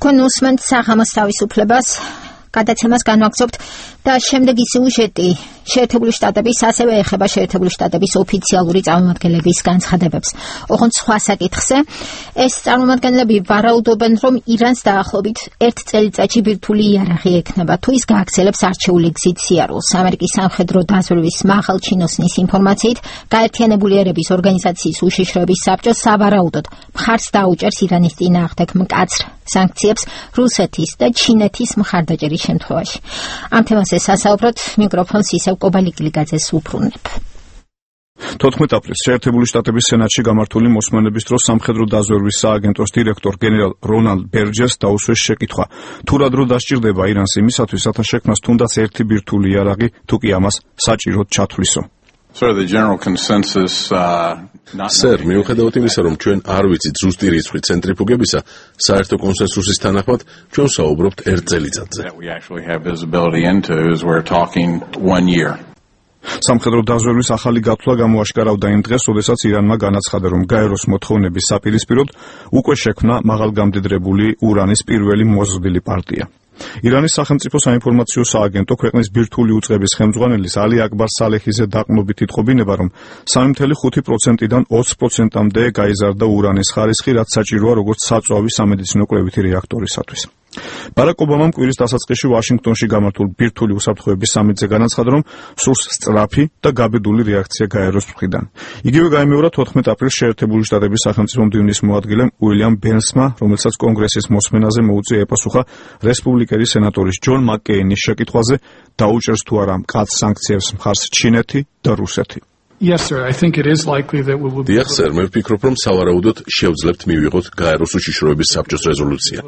თქვენ უსმენთ საღამოს თავისუფლებას გადაცემას განვაგრძობთ და შემდეგი სიუჟეტი შეერთებული შტატების ასევე ეხება შეერთებული შტატების ოფიციალური წარმომადგენლების განცხადებებს. ოღონდ სხვა საკითხზე ეს წარმომადგენლები ვარაუდობენ, რომ ირანს დაახლოებით 1 წელიწადში ბირთვული იარაღი ექნება, თუ ის გააგრძელებს არჩეული გზით სიარულს. ამერიკის სამხედრო დაზვერვის მაღალჩინოსნის ინფორმაციით, გაერთიანებული ერების ორგანიზაციის უშიშროების საბჭო სავარაუდოდ მხარს დაუჭერს ირანის წინააღმდეგ მკაცრ სანქციებს რუსეთის და ჩინეთის მხარდაჭერის შემთხვევაში. ამ თემაზე სასაუბროთ მიკროფონს ისევ კობალიკილიგაძეს უბრუნებ. 14 აპრილს შეერთებული შტატების სენატში გამართული მოსმენების დროს სამხედრო დაზვერვის სააგენტოს დირექტორ გენერალ რონალდ ბერჯერს დაუსვეს შეკითხვა, თუ რა დრო დასჭირდება ირანს იმისათვის, რათა შექმნას თუნდაც ერთი ბირთვული იარაღი, თუ კი ამას საჭიროდ ჩათვლისო. სერ, მიუხედავად იმისა, რომ ჩვენ არ ვიცით ზუსტი რიცხვი ცენტრიფუგებისა, საერთო კონსენსუსის თანახმად ჩვენ ვსაუბრობთ 1 წელიწადზე. სამხედრო დაზვერვის ახალი გათვლა გამოაშკარავდა იმ დღეს, როდესაც ირანმა განაცხადა, რომ გაეროს მოთხოვნების საპირისპიროდ უკვე შექმნა მაღალგამდიდრებული ურანის პირველი მოზრდილი პარტია. ირანის სახელმწიფო საინფორმაციო სააგენტო ქვეყნის ბირთვული უწყების ხელმძღვანელის ალი აკბარ სალეჰიზე დაყრდნობით იტყობინება, რომ 3.5%-დან 20%-მდე გაიზარდა ურანის ხარისხი, რაც საჭიროა როგორც საწვავი სამედიცინო კვლევითი რეაქტორისათვის. ბარაკ ობამამ კვირის დასაწყისში ვაშინგტონში გამართულ ბირთვული უსაფრთხოების სამიტზე განაცხადა, რომ სურს სწრაფი და გაბედული რეაქცია გაეროს მხრიდან. იგივე გაიმეორა 14 აპრილს შეერთებული შტატების სახელმწიფო მდივნის მოადგილემ უილიამ ბენსმა, რომელსაც კონგრესის მოსმენაზე მოუწია ეპასუხა რესპუბლიკელი სენატორის ჯონ მაკკეინის შეკითხვაზე, დაუჭერს თუ არა მკაცრ სანქციებს მხარს ჩინეთი და რუსეთი. Yes, sir. I think it is likely that we will be able to ვფიქრობ, რომ სავარაუდოდ შევძლებთ მივიღოთ გაეროს უშიშროების საბჭოს რეზოლუცია.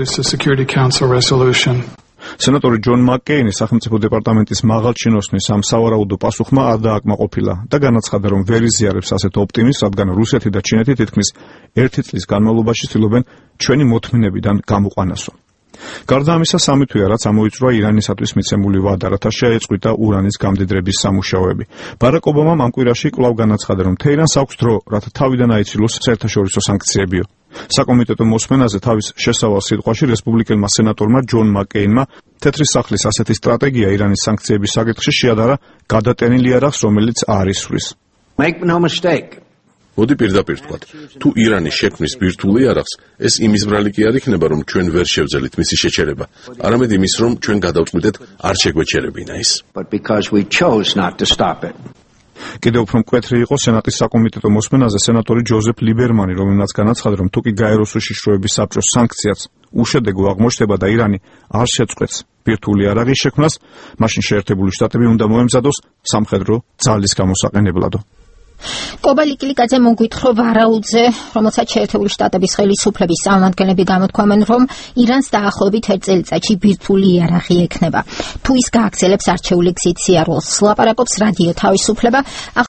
სენატორი ჯონ მაკკეინი სახელმწიფო დეპარტამენტის მაღალჩინოსნის ამ სავარაუდო პასუხმა არ დააკმაყოფილა და განაცხადა, რომ ვერ იზიარებს ასეთ ოპტიმიზმს, რადგან რუსეთი და ჩინეთი თითქმის 1 წლის განმავლობაში ცდილობენ ჩვენი მოთმინებიდან გამოყვანასო. გარდა ამისა, სამი თვეა, რაც ამოიწურა ირანისათვის მიცემული ვადა, რათა შეეწყვიტა ურანის გამდიდრების სამუშაოები. ბარაკ ობამამ ამ კვირაში კვლავ განაცხადა, რომ თეირანს აქვს დრო, რათა თავიდან აიცილოს საერთაშორისო სანქციებიო. საკომიტეტო მოსმენაზე თავის შესავალ სიტყვაში რესპუბლიკელმა სენატორმა ჯონ მაკკეინმა თეთრი სახლის ასეთი სტრატეგია ირანის სანქციების საკითხში შეადარა გადატენილი იარაღს, რომელიც არ ისვრის. Make no mistake. მოდი პირდაპირ ვთქვათ, თუ ირანი შექმნის ბირთვული იარაღს, ეს იმის ბრალი კი არ იქნება, რომ ჩვენ ვერ შევძელით მისი შეჩერება, არამედ იმის, რომ ჩვენ გადავწყვიტეთ არ შეგვეჩერებინა ის. კიდევ უფრო მკვეთრი იყო სენატის საკომიტეტო მოსმენაზე სენატორი ჯოზეფ ლიბერმანი, რომელმაც განაცხადა, რომ თუკი გაეროს უშიშროების საბჭოს სანქციაც უშედეგო აღმოჩნდება და ირანი არ შეწყვეტს ბირთვული იარაღის შექმნას, მაშინ შეერთებული შტატები უნდა მოემზადოს სამხედრო ძალის გამოსაყენებლადო. კობალიკილიგაძე მოგვითხრა ვარაუდზე, რომელსაც შეერთებული შტატების ხელისუფლების წარმომადგენლები გამოთქვამენ, რომ ირანს დაახლოებით 1 წელიწადში ბირთვული იარაღი ექნება. თუ ის გააგრძელებს არჩეული გზით სიარულს, ლაპარაკობს რადიო თავისუფლება.